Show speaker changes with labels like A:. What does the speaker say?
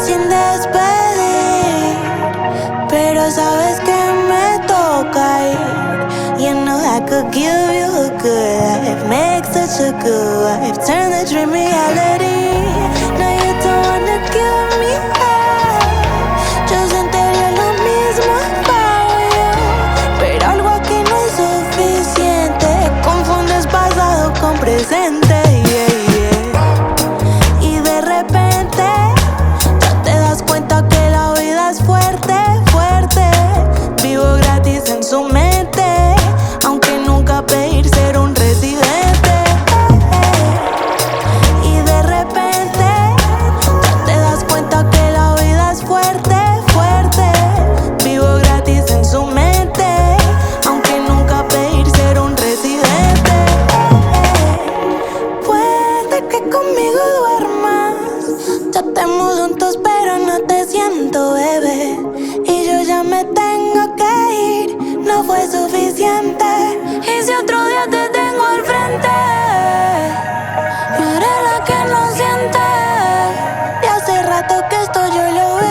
A: sin despedir, pero sabes que me toca ir. You know I could give you a good life, make such a good wife, turn the dream reality. Now you don't wanna give me up. Yo sentiría lo mismo about you, pero algo aquí no es suficiente. Confundes pasado con presente, yeah, yeah. Y de repente ya te das cuenta que la vida es fuerte, fuerte. Vivo gratis en su mente, aunque nunca pedir ser un residente. Y de repente ya te das cuenta que la vida es fuerte, fuerte. Vivo gratis en su mente, aunque nunca pedir ser un residente. Puede que conmigo duermas, ya estemos juntos pero no te siento, bebé. Y yo ya me tengo que ir, no fue suficiente. Y si otro día te tengo al frente, no eres la que no siente. Y hace rato que esto yo lo veo.